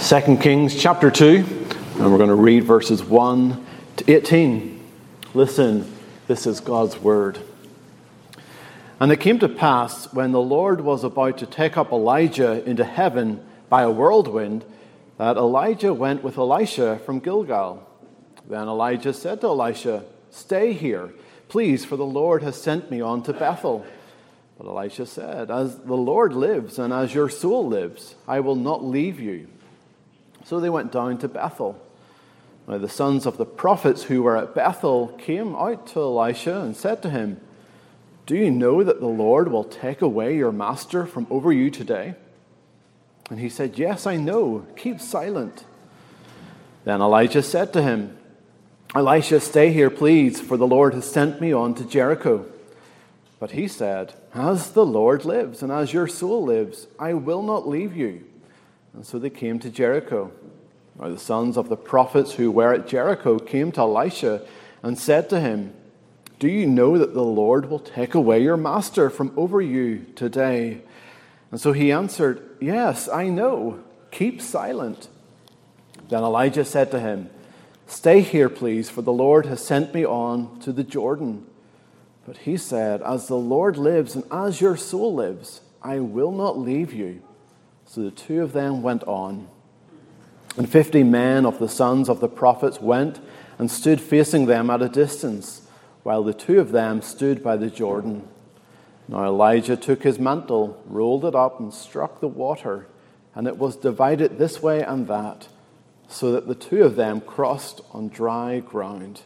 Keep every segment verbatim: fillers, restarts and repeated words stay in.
Second Kings chapter two, and we're going to read verses one to eighteen. Listen, this is God's word. And it came to pass, when the Lord was about to take up Elijah into heaven by a whirlwind, that Elijah went with Elisha from Gilgal. Then Elijah said to Elisha, "Stay here, please, for the Lord has sent me on to Bethel." But Elisha said, "As the Lord lives, and as your soul lives, I will not leave you." So they went down to Bethel. Now the sons of the prophets who were at Bethel came out to Elisha and said to him, "Do you know that the Lord will take away your master from over you today?" And he said, "Yes, I know. Keep silent." Then Elijah said to him, "Elisha, stay here, please, for the Lord has sent me on to Jericho." But he said, "As the Lord lives, and as your soul lives, I will not leave you." And so they came to Jericho. Now the sons of the prophets who were at Jericho came to Elisha and said to him, "Do you know that the Lord will take away your master from over you today?" And so he answered, "Yes, I know. Keep silent." Then Elijah said to him, "Stay here, please, for the Lord has sent me on to the Jordan." But he said, "As the Lord lives and as your soul lives, I will not leave you." So the two of them went on. And fifty men of the sons of the prophets went and stood facing them at a distance, while the two of them stood by the Jordan. Now Elijah took his mantle, rolled it up, and struck the water, and it was divided this way and that, so that the two of them crossed on dry ground.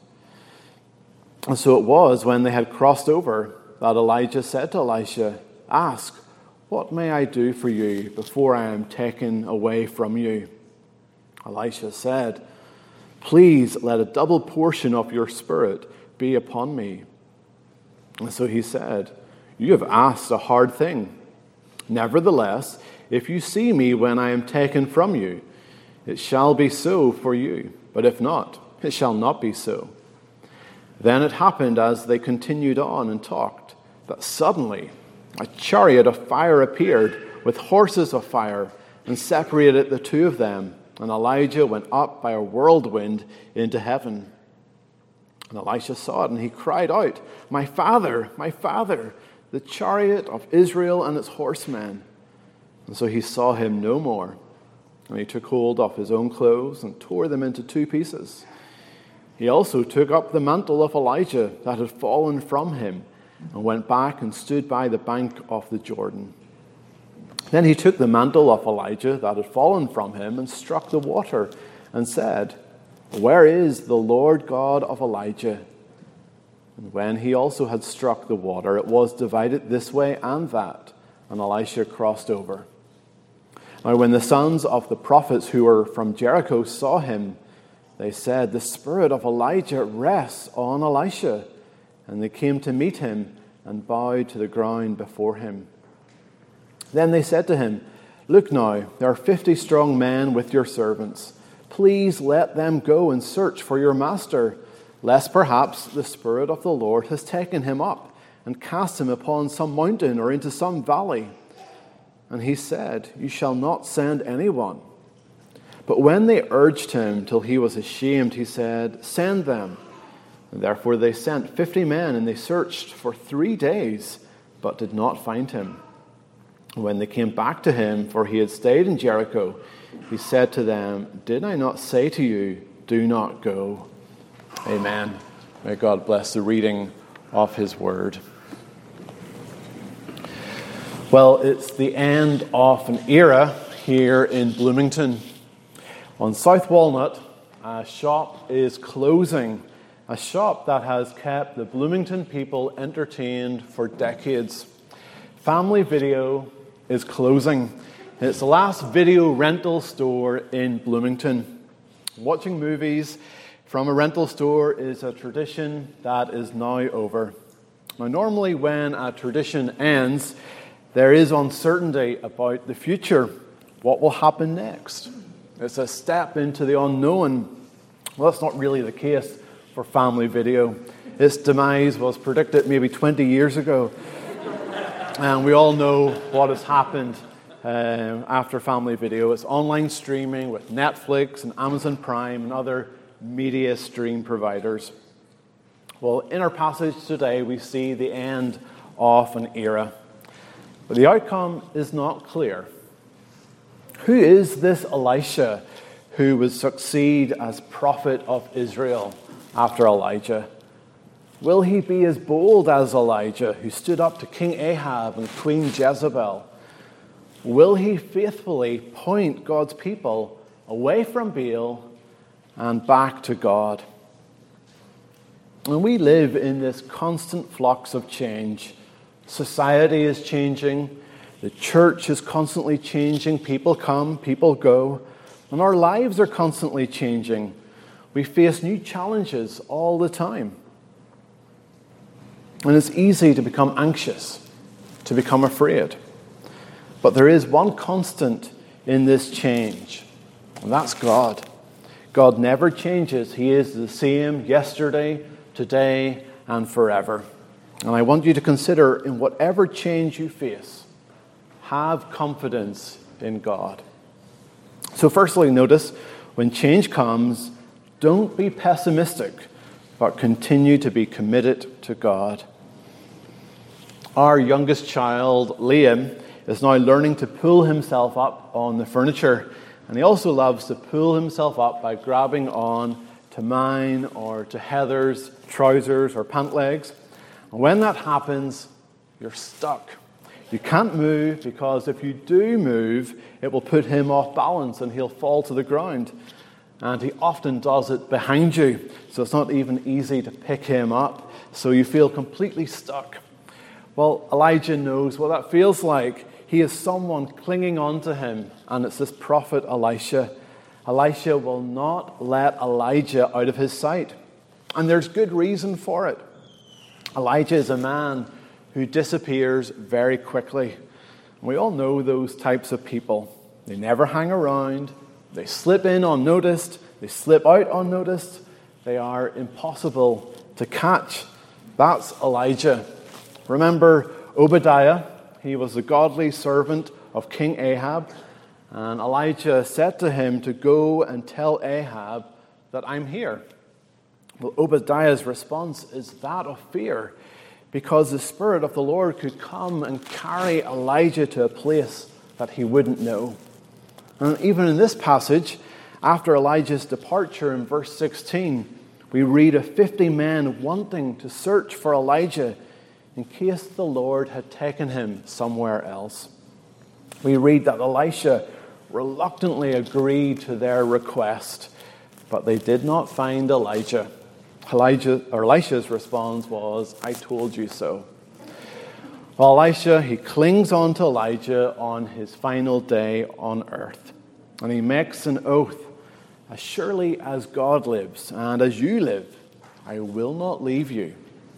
And so it was, when they had crossed over, that Elijah said to Elisha, "Ask, what may I do for you before I am taken away from you?" Elisha said, "Please let a double portion of your spirit be upon me." And so he said, "You have asked a hard thing. Nevertheless, if you see me when I am taken from you, it shall be so for you. But if not, it shall not be so." Then it happened, as they continued on and talked, that suddenly a chariot of fire appeared with horses of fire and separated the two of them. And Elijah went up by a whirlwind into heaven. And Elisha saw it, and he cried out, "My father, my father, the chariot of Israel and its horsemen." And so he saw him no more. And he took hold of his own clothes and tore them into two pieces. He also took up the mantle of Elijah that had fallen from him, and went back and stood by the bank of the Jordan. Then he took the mantle of Elijah that had fallen from him and struck the water and said, "Where is the Lord God of Elijah?" And when he also had struck the water, it was divided this way and that, and Elisha crossed over. Now when the sons of the prophets who were from Jericho saw him, they said, "The spirit of Elijah rests on Elisha." And they came to meet him and bowed to the ground before him. Then they said to him, "Look now, there are fifty strong men with your servants. Please let them go and search for your master, lest perhaps the Spirit of the Lord has taken him up and cast him upon some mountain or into some valley." And he said, "You shall not send anyone." But when they urged him till he was ashamed, he said, "Send them." And therefore they sent fifty men, and they searched for three days, but did not find him. When they came back to him, for he had stayed in Jericho, he said to them, "Did I not say to you, do not go?" Amen. May God bless the reading of his word. Well, it's the end of an era here in Bloomington. On South Walnut, a shop is closing. A shop that has kept the Bloomington people entertained for decades. Family Video is closing. It's the last video rental store in Bloomington. Watching movies from a rental store is a tradition that is now over. Now, normally when a tradition ends, there is uncertainty about the future. What will happen next? It's a step into the unknown. Well, that's not really the case for Family Video. Its demise was predicted maybe twenty years ago. And we all know what has happened um, after Family Video. It's online streaming with Netflix and Amazon Prime and other media stream providers. Well, in our passage today, we see the end of an era. But the outcome is not clear. Who is this Elisha who would succeed as prophet of Israel after Elijah? Will he be as bold as Elijah, who stood up to King Ahab and Queen Jezebel? Will he faithfully point God's people away from Baal and back to God? And we live in this constant flux of change. Society is changing. The church is constantly changing. People come, people go. And our lives are constantly changing. We face new challenges all the time. And it's easy to become anxious, to become afraid. But there is one constant in this change, and that's God. God never changes. He is the same yesterday, today, and forever. And I want you to consider, in whatever change you face, have confidence in God. So firstly, notice, when change comes, don't be pessimistic, but continue to be committed to God. Our youngest child, Liam, is now learning to pull himself up on the furniture. And he also loves to pull himself up by grabbing on to mine or to Heather's trousers or pant legs. And when that happens, you're stuck. You can't move, because if you do move, it will put him off balance and he'll fall to the ground. And he often does it behind you, so it's not even easy to pick him up. So you feel completely stuck. Well, Elijah knows what that feels like. He is someone clinging on to him, and it's this prophet Elisha. Elisha will not let Elijah out of his sight, and there's good reason for it. Elijah is a man who disappears very quickly. We all know those types of people. They never hang around. They slip in unnoticed. They slip out unnoticed. They are impossible to catch. That's Elijah. Remember Obadiah? He was a godly servant of King Ahab. And Elijah said to him to go and tell Ahab that I'm here. Well, Obadiah's response is that of fear, because the Spirit of the Lord could come and carry Elijah to a place that he wouldn't know. And even in this passage, after Elijah's departure in verse sixteen, we read of fifty men wanting to search for Elijah in case the Lord had taken him somewhere else. We read that Elisha reluctantly agreed to their request, but they did not find Elijah. Elijah, or Elisha's response was, I told you so. Well, Elisha, he clings on to Elijah on his final day on earth. And he makes an oath, as surely as God lives and as you live, I will not leave you.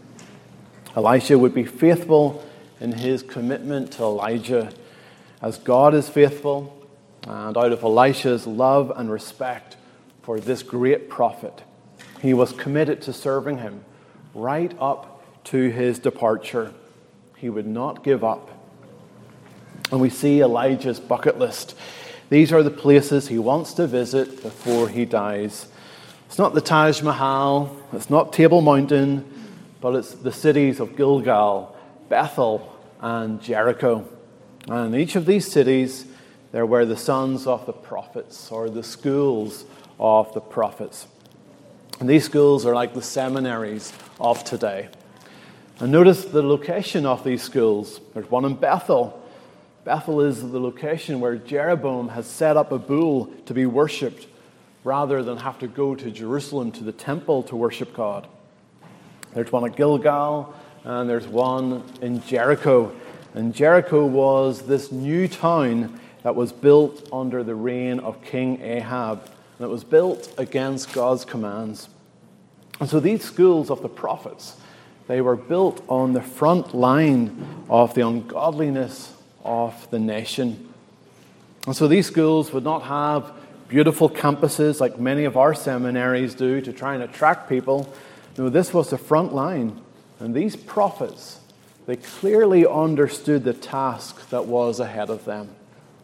Elisha would be faithful in his commitment to Elijah, as God is faithful, and out of Elisha's love and respect for this great prophet, he was committed to serving him right up to his departure. He would not give up. And we see Elijah's bucket list. These are the places he wants to visit before he dies. It's not the Taj Mahal, it's not Table Mountain, but it's the cities of Gilgal, Bethel, and Jericho. And in each of these cities, there were the sons of the prophets, or the schools of the prophets. And these schools are like the seminaries of today. And notice the location of these schools. There's one in Bethel. Bethel is the location where Jeroboam has set up a bull to be worshipped, rather than have to go to Jerusalem to the temple to worship God. There's one at Gilgal, and there's one in Jericho. And Jericho was this new town that was built under the reign of King Ahab. And it was built against God's commands. And so these schools of the prophets, they were built on the front line of the ungodliness of the nation. And so these schools would not have beautiful campuses like many of our seminaries do to try and attract people. No, this was the front line. And these prophets, they clearly understood the task that was ahead of them.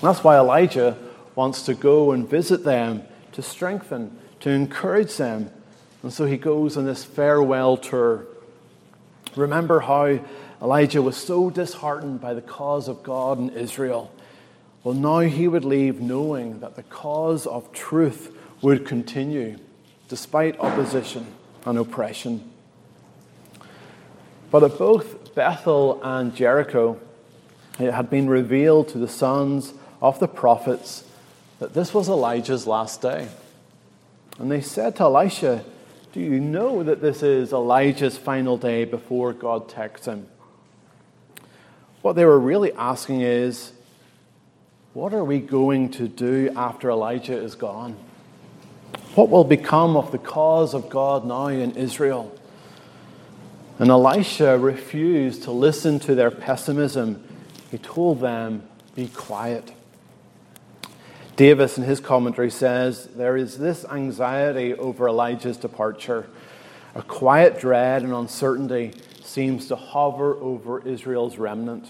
That's why Elijah wants to go and visit them to strengthen, to encourage them. And so he goes on this farewell tour. Remember how Elijah was so disheartened by the cause of God in Israel. Well, now he would leave knowing that the cause of truth would continue despite opposition and oppression. But at both Bethel and Jericho, it had been revealed to the sons of the prophets that this was Elijah's last day. And they said to Elisha, "Do you know that this is Elijah's final day before God takes him?" What they were really asking is, what are we going to do after Elijah is gone? What will become of the cause of God now in Israel? And Elisha refused to listen to their pessimism. He told them, "Be quiet." Davis, in his commentary, says, there is this anxiety over Elijah's departure. A quiet dread and uncertainty seems to hover over Israel's remnant.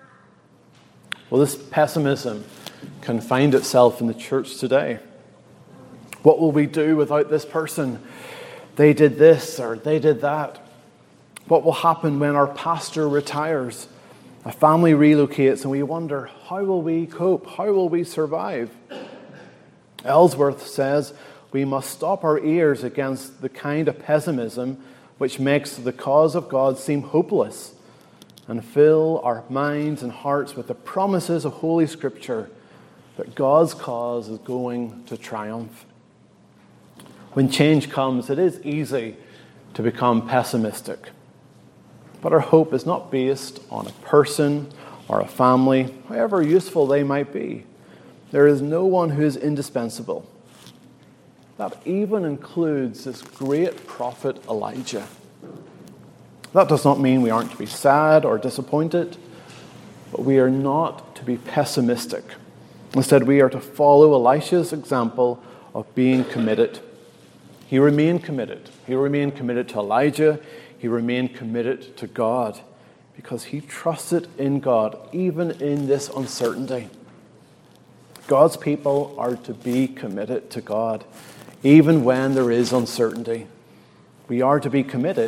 Well, this pessimism can find itself in the church today. What will we do without this person? They did this or they did that. What will happen when our pastor retires? A family relocates and we wonder, how will we cope? How will we survive? Ellsworth says we must stop our ears against the kind of pessimism which makes the cause of God seem hopeless and fill our minds and hearts with the promises of Holy Scripture that God's cause is going to triumph. When change comes, it is easy to become pessimistic. But our hope is not based on a person or a family, however useful they might be. There is no one who is indispensable. That even includes this great prophet Elijah. That does not mean we aren't to be sad or disappointed, but we are not to be pessimistic. Instead, we are to follow Elisha's example of being committed. He remained committed. He remained committed to Elijah. He remained committed to God because he trusted in God even in this uncertainty. God's people are to be committed to God even when there is uncertainty. We are to be committed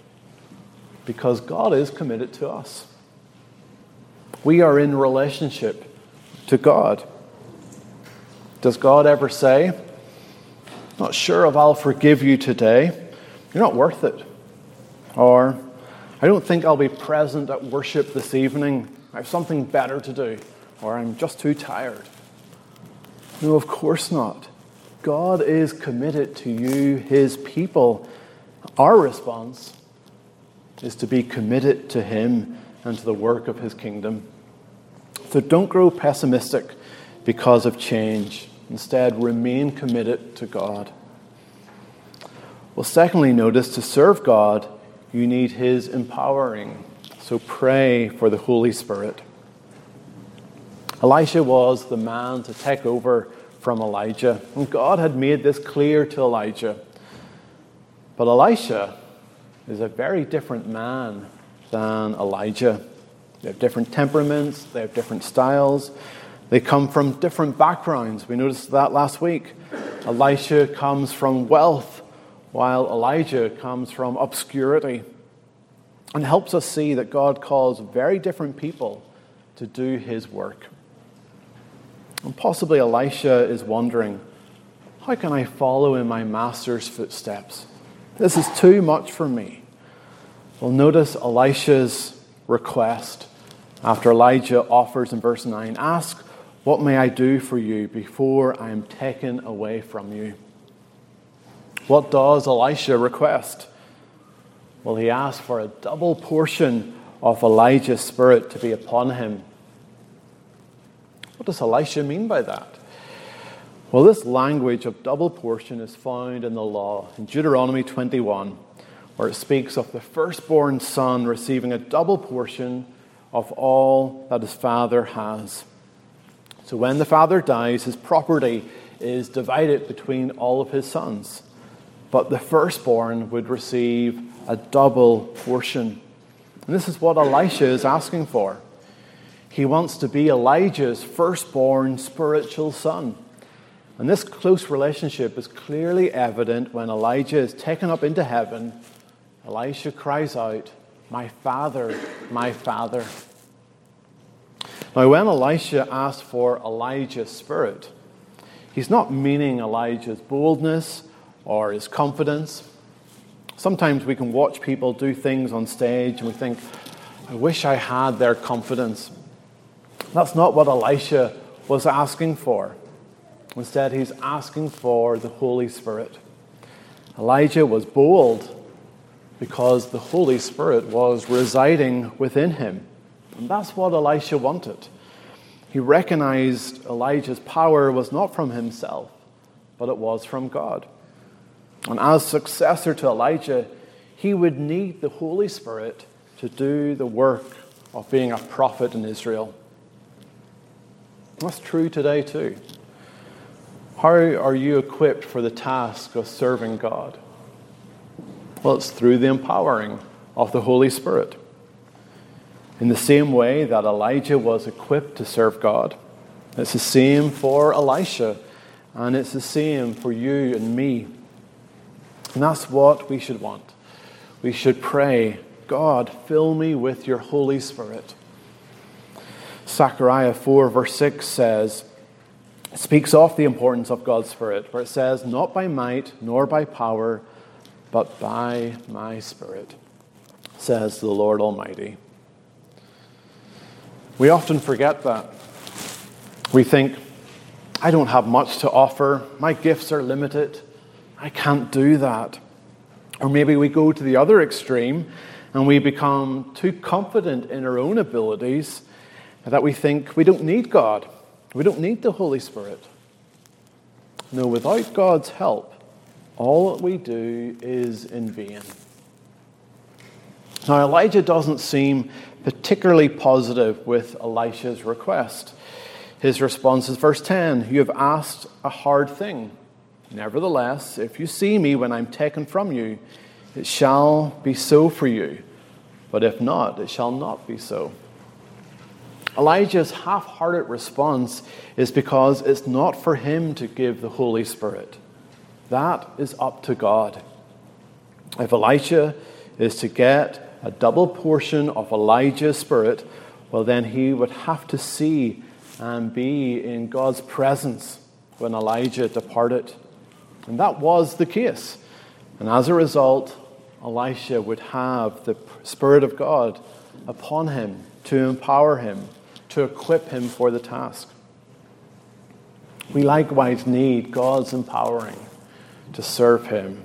because God is committed to us. We are in relationship to God. Does God ever say, "Not sure if I'll forgive you today. You're not worth it"? Or, "I don't think I'll be present at worship this evening. I have something better to do." Or, "I'm just too tired." No, of course not. God is committed to you, his people. Our response is to be committed to him and to the work of his kingdom. So don't grow pessimistic because of change. Instead, remain committed to God. Well, secondly, notice to serve God, you need his empowering. So pray for the Holy Spirit. Elisha was the man to take over from Elijah. And God had made this clear to Elijah. But Elisha is a very different man than Elijah. They have different temperaments. They have different styles. They come from different backgrounds. We noticed that last week. Elisha comes from wealth, while Elijah comes from obscurity. And helps us see that God calls very different people to do his work. And possibly Elisha is wondering, how can I follow in my master's footsteps? This is too much for me. Well, notice Elisha's request after Elijah offers in verse nine, "Ask, what may I do for you before I am taken away from you?" What does Elisha request? Well, he asks for a double portion of Elijah's spirit to be upon him. What does Elisha mean by that? Well, this language of double portion is found in the law, in Deuteronomy twenty-one, where it speaks of the firstborn son receiving a double portion of all that his father has. So when the father dies, his property is divided between all of his sons. But the firstborn would receive a double portion. And this is what Elisha is asking for. He wants to be Elijah's firstborn spiritual son. And this close relationship is clearly evident when Elijah is taken up into heaven. Elisha cries out, "My father, my father." Now, when Elisha asks for Elijah's spirit, he's not meaning Elijah's boldness or his confidence. Sometimes we can watch people do things on stage and we think, I wish I had their confidence. That's not what Elisha was asking for. Instead, he's asking for the Holy Spirit. Elijah was bold because the Holy Spirit was residing within him. And that's what Elisha wanted. He recognized Elijah's power was not from himself, but it was from God. And as successor to Elijah, he would need the Holy Spirit to do the work of being a prophet in Israel. That's true today too. How are you equipped for the task of serving God? Well, it's through the empowering of the Holy Spirit. In the same way that Elijah was equipped to serve God, it's the same for Elisha, and it's the same for you and me. And that's what we should want. We should pray, God, fill me with your Holy Spirit. Zechariah four verse six says, speaks of the importance of God's Spirit, where it says, not by might nor by power, but by my Spirit, says the Lord Almighty. We often forget that. We think, I don't have much to offer. My gifts are limited. I can't do that. Or maybe we go to the other extreme and we become too confident in our own abilities that we think we don't need God. We don't need the Holy Spirit. No, without God's help, all that we do is in vain. Now, Elijah doesn't seem particularly positive with Elisha's request. His response is verse ten, you have asked a hard thing. Nevertheless, if you see me when I'm taken from you, it shall be so for you. But if not, it shall not be so. Elijah's half-hearted response is because it's not for him to give the Holy Spirit. That is up to God. If Elisha is to get a double portion of Elijah's spirit, well then he would have to see and be in God's presence when Elijah departed. And that was the case. And as a result, Elisha would have the Spirit of God upon him to empower him, to equip him for the task. We likewise need God's empowering to serve him.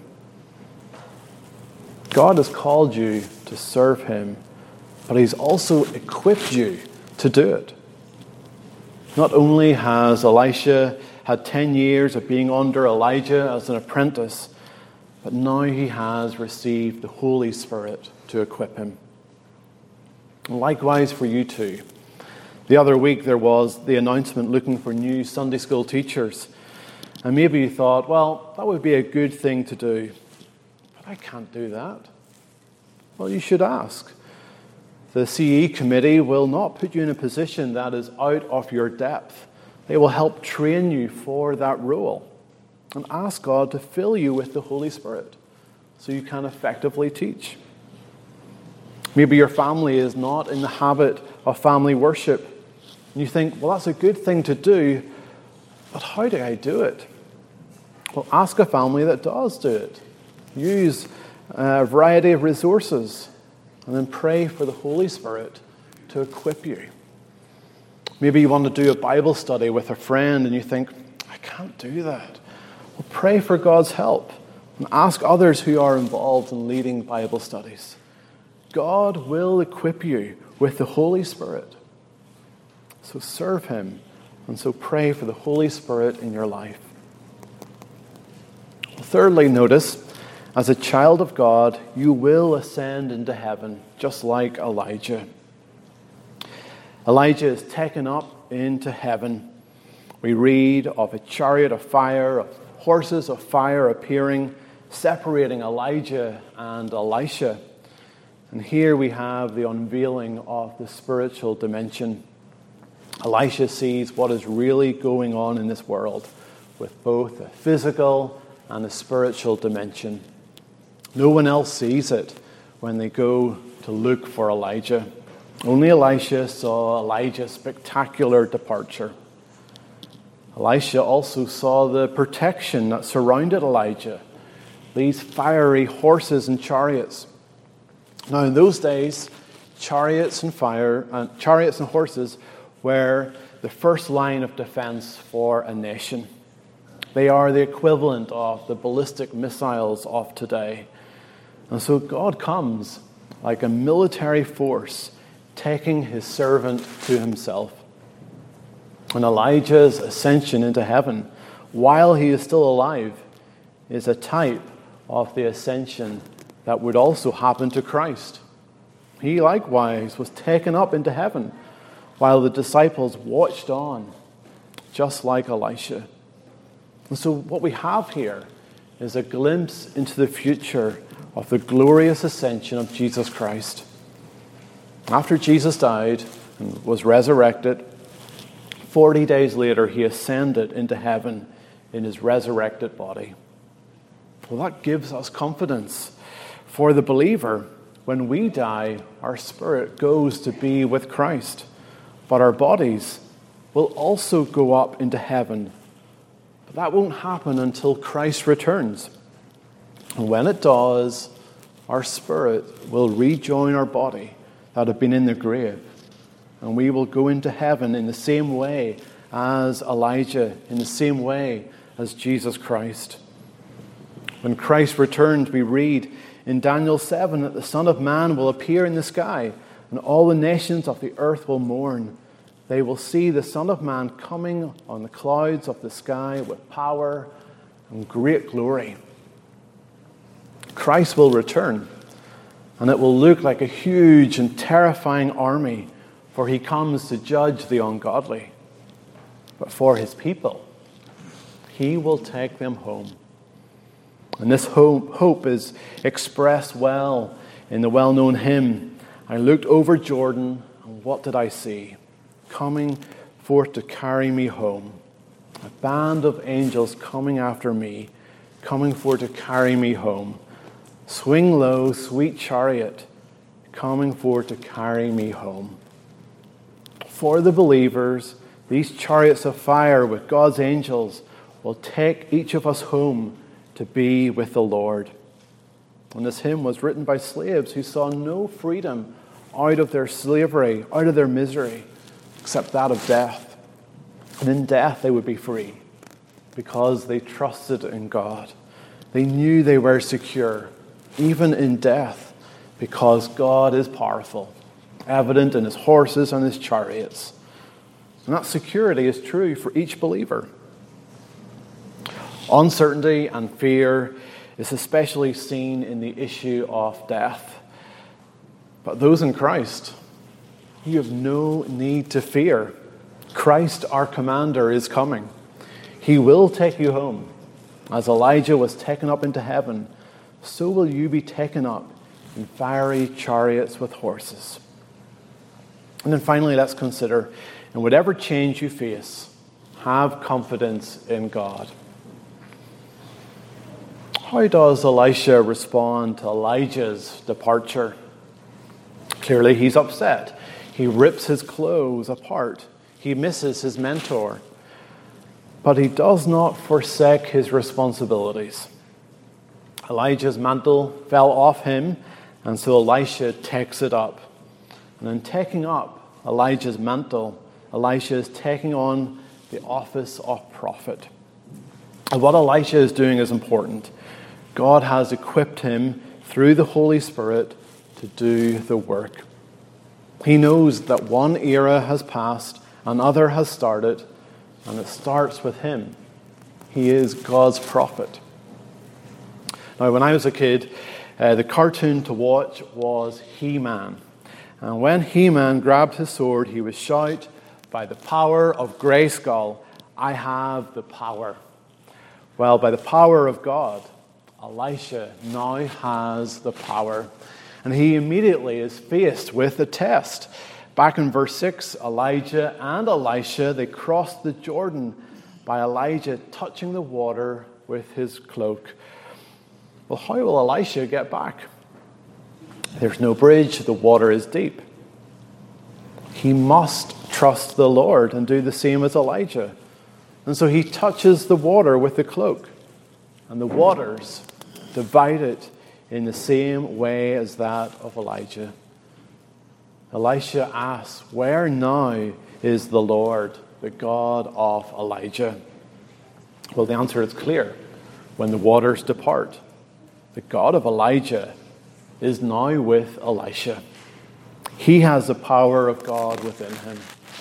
God has called you to serve him, but he's also equipped you to do it. Not only has Elisha had ten years of being under Elijah as an apprentice, but now he has received the Holy Spirit to equip him. And likewise for you too. The other week there was the announcement looking for new Sunday school teachers. And maybe you thought, well, that would be a good thing to do. But I can't do that. Well, you should ask. The C E committee will not put you in a position that is out of your depth. They will help train you for that role. And ask God to fill you with the Holy Spirit so you can effectively teach. Maybe your family is not in the habit of family worship. And you think, well, that's a good thing to do, but how do I do it? Well, ask a family that does do it. Use a variety of resources and then pray for the Holy Spirit to equip you. Maybe you want to do a Bible study with a friend and you think, I can't do that. Well, pray for God's help and ask others who are involved in leading Bible studies. God will equip you with the Holy Spirit. So serve him and so pray for the Holy Spirit in your life. Thirdly, notice, as a child of God, you will ascend into heaven, just like Elijah. Elijah is taken up into heaven. We read of a chariot of fire, of horses of fire appearing, separating Elijah and Elisha. And here we have the unveiling of the spiritual dimension. Elisha sees what is really going on in this world with both a physical and a spiritual dimension. No one else sees it when they go to look for Elijah. Only Elisha saw Elijah's spectacular departure. Elisha also saw the protection that surrounded Elijah, these fiery horses and chariots. Now, in those days, chariots and fire, uh, chariots and horses were the first line of defense for a nation. They are the equivalent of the ballistic missiles of today. And so God comes like a military force, taking his servant to himself. And Elijah's ascension into heaven, while he is still alive, is a type of the ascension that would also happen to Christ. He likewise was taken up into heaven, while the disciples watched on, just like Elisha. And so what we have here is a glimpse into the future of the glorious ascension of Jesus Christ. After Jesus died and was resurrected, forty days later he ascended into heaven in his resurrected body. Well, that gives us confidence. For the believer, when we die, our spirit goes to be with Christ, but our bodies will also go up into heaven. But that won't happen until Christ returns. And when it does, our spirit will rejoin our body that have been in the grave. And we will go into heaven in the same way as Elijah, in the same way as Jesus Christ. When Christ returns, we read in Daniel seven that the Son of Man will appear in the sky, and all the nations of the earth will mourn. They will see the Son of Man coming on the clouds of the sky with power and great glory. Christ will return, and it will look like a huge and terrifying army, for he comes to judge the ungodly. But for his people, he will take them home. And this hope, hope is expressed well in the well-known hymn, I looked over Jordan, and what did I see? Coming forth to carry me home. A band of angels coming after me, coming forth to carry me home. Swing low, sweet chariot, coming forth to carry me home. For the believers, these chariots of fire with God's angels will take each of us home to be with the Lord. And this hymn was written by slaves who saw no freedom out of their slavery, out of their misery, except that of death. And in death they would be free because they trusted in God. They knew they were secure, even in death, because God is powerful, evident in his horses and his chariots. And that security is true for each believer. Uncertainty and fear is especially seen in the issue of death. But those in Christ, you have no need to fear. Christ, our commander, is coming. He will take you home. As Elijah was taken up into heaven, so will you be taken up in fiery chariots with horses. And then finally, let's consider, in whatever change you face, have confidence in God. How does Elisha respond to Elijah's departure? Clearly, he's upset. He rips his clothes apart. He misses his mentor. But he does not forsake his responsibilities. Elijah's mantle fell off him, and so Elisha takes it up. And in taking up Elijah's mantle, Elisha is taking on the office of prophet. And what Elisha is doing is important. God has equipped him through the Holy Spirit to do the work. He knows that one era has passed, another has started, and it starts with him. He is God's prophet. Now, when I was a kid, uh, the cartoon to watch was He-Man. And when He-Man grabbed his sword, he would shout, by the power of Grayskull, I have the power. Well, by the power of God, Elisha now has the power. And he immediately is faced with a test. Back in verse six, Elijah and Elisha, they crossed the Jordan by Elijah touching the water with his cloak. Well, how will Elisha get back? There's no bridge, the water is deep. He must trust the Lord and do the same as Elijah. And so he touches the water with the cloak, and the waters divided in the same way as that of Elijah. Elisha asks, "Where now is the Lord, the God of Elijah?" Well, the answer is clear. When the waters depart, the God of Elijah is now with Elisha. He has the power of God within him.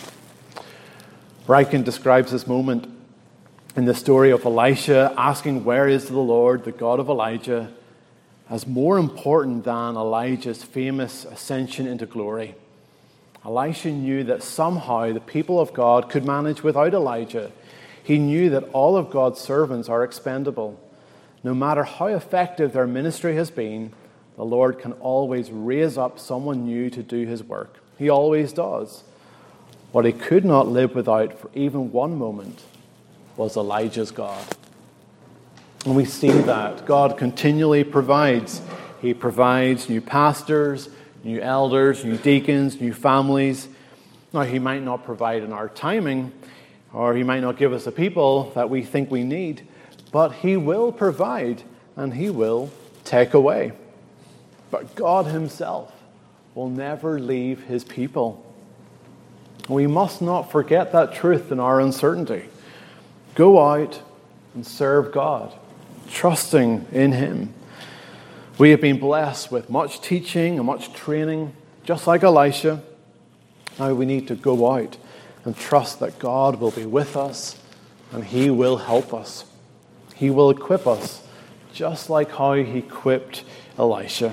Ryken describes this moment in the story of Elisha asking, "Where is the Lord, the God of Elijah?" as more important than Elijah's famous ascension into glory. Elisha knew that somehow the people of God could manage without Elijah. He knew that all of God's servants are expendable. No matter how effective their ministry has been, the Lord can always raise up someone new to do his work. He always does. What he could not live without for even one moment was Elijah's God. And we see that God continually provides. He provides new pastors, new elders, new deacons, new families. Now, he might not provide in our timing, or he might not give us the people that we think we need, but he will provide and he will take away. But God himself will never leave his people. We must not forget that truth in our uncertainty. Go out and serve God, trusting in him. We have been blessed with much teaching and much training, just like Elisha. Now we need to go out and trust that God will be with us and he will help us. He will equip us, just like how he equipped Elisha.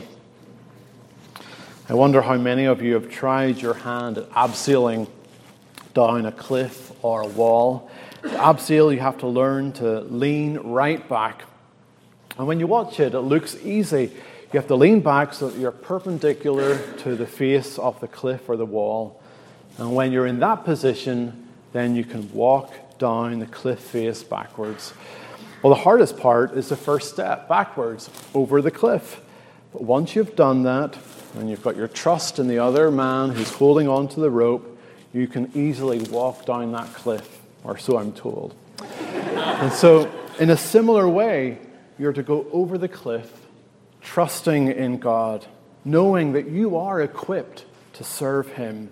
I wonder how many of you have tried your hand at abseiling down a cliff or a wall. To abseil, you have to learn to lean right back. And when you watch it, it looks easy. You have to lean back so that you're perpendicular to the face of the cliff or the wall. And when you're in that position, then you can walk down the cliff face backwards. Well, the hardest part is the first step, backwards, over the cliff. But once you've done that, and you've got your trust in the other man who's holding on to the rope, you can easily walk down that cliff, or so I'm told. And so, in a similar way, you're to go over the cliff, trusting in God, knowing that you are equipped to serve him.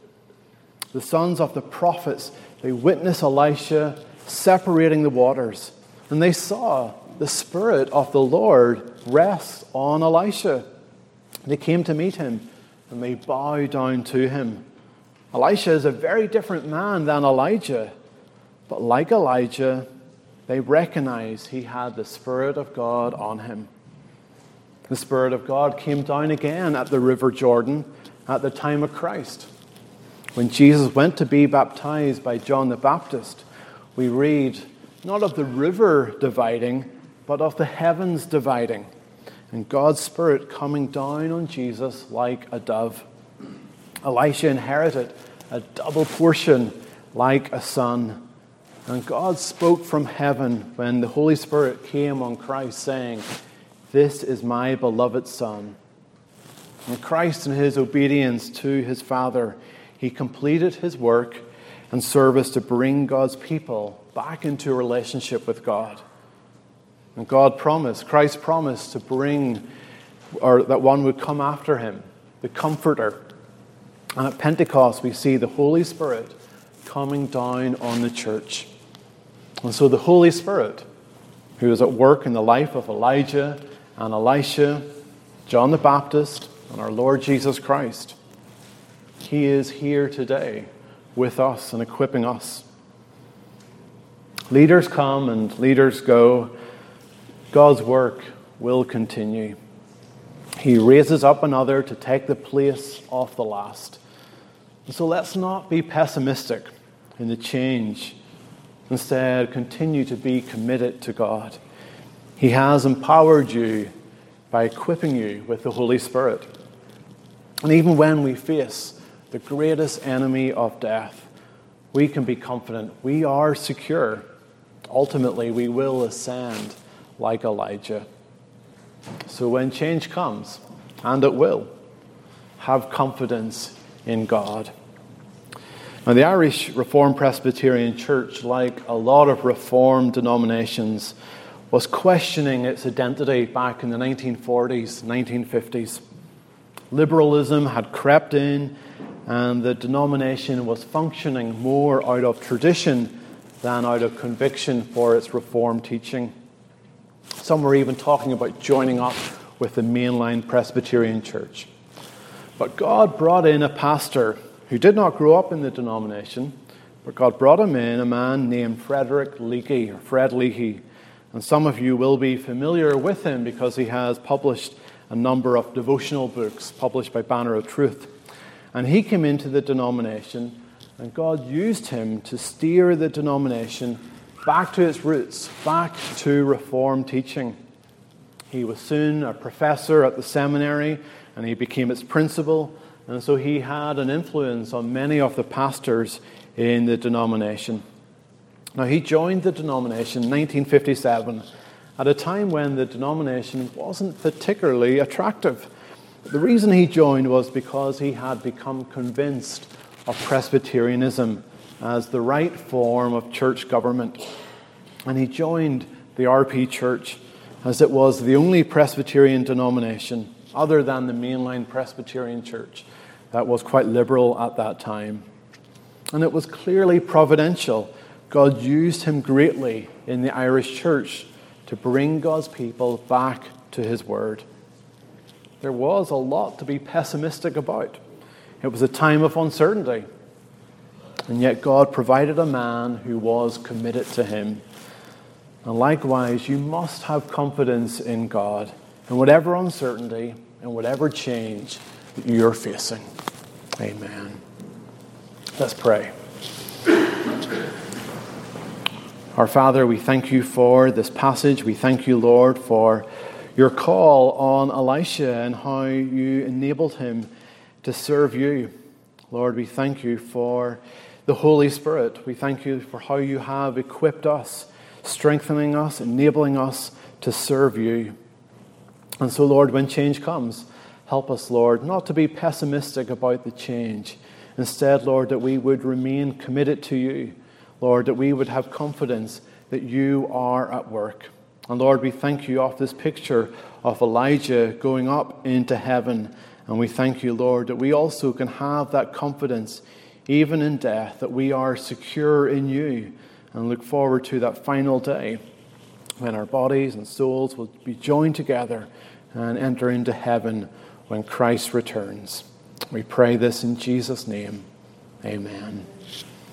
The sons of the prophets, they witnessed Elisha separating the waters, and they saw the Spirit of the Lord rest on Elisha. They came to meet him, and they bowed down to him. Elisha is a very different man than Elijah, but like Elijah, they recognized he had the Spirit of God on him. The Spirit of God came down again at the River Jordan at the time of Christ. When Jesus went to be baptized by John the Baptist, we read not of the river dividing, but of the heavens dividing, and God's Spirit coming down on Jesus like a dove. Elisha inherited a double portion like a son. And God spoke from heaven when the Holy Spirit came on Christ, saying, "This is my beloved Son." And Christ, in his obedience to his Father, he completed his work and service to bring God's people back into a relationship with God. And God promised, Christ promised to bring, or that one would come after him, the Comforter. And at Pentecost, we see the Holy Spirit coming down on the church. And so the Holy Spirit, who was at work in the life of Elijah and Elisha, John the Baptist, and our Lord Jesus Christ, he is here today with us and equipping us. Leaders come and leaders go. God's work will continue. He raises up another to take the place of the last. And so let's not be pessimistic in the change. Instead, continue to be committed to God. He has empowered you by equipping you with the Holy Spirit. And even when we face the greatest enemy of death, we can be confident. We are secure. Ultimately, we will ascend like Elijah. So when change comes, and it will, have confidence in God. Now, the Irish Reformed Presbyterian Church, like a lot of Reformed denominations, was questioning its identity back in the nineteen forties, nineteen fifties. Liberalism had crept in, and the denomination was functioning more out of tradition than out of conviction for its Reformed teaching. Some were even talking about joining up with the mainline Presbyterian Church. But God brought in a pastor who did not grow up in the denomination, but God brought him in, a man named Frederick Leakey, or Fred Leahy. And some of you will be familiar with him because he has published a number of devotional books published by Banner of Truth. And he came into the denomination, and God used him to steer the denomination back to its roots, back to Reformed teaching. He was soon a professor at the seminary, and he became its principal. And so he had an influence on many of the pastors in the denomination. Now, he joined the denomination in nineteen fifty-seven at a time when the denomination wasn't particularly attractive. The reason he joined was because he had become convinced of Presbyterianism as the right form of church government. And he joined the R P Church as it was the only Presbyterian denomination other than the mainline Presbyterian Church that was quite liberal at that time. And it was clearly providential. God used him greatly in the Irish church to bring God's people back to his word. There was a lot to be pessimistic about. It was a time of uncertainty. And yet God provided a man who was committed to him. And likewise, you must have confidence in God in whatever uncertainty and whatever change that you're facing. Amen. Let's pray. Our Father, we thank you for this passage. We thank you, Lord, for your call on Elisha and how you enabled him to serve you. Lord, we thank you for the Holy Spirit. We thank you for how you have equipped us, strengthening us, enabling us to serve you. And so, Lord, when change comes, help us, Lord, not to be pessimistic about the change. Instead, Lord, that we would remain committed to you. Lord, that we would have confidence that you are at work. And Lord, we thank you of this picture of Elijah going up into heaven. And we thank you, Lord, that we also can have that confidence, even in death, that we are secure in you, and look forward to that final day when our bodies and souls will be joined together and enter into heaven when Christ returns. We pray this in Jesus' name. Amen.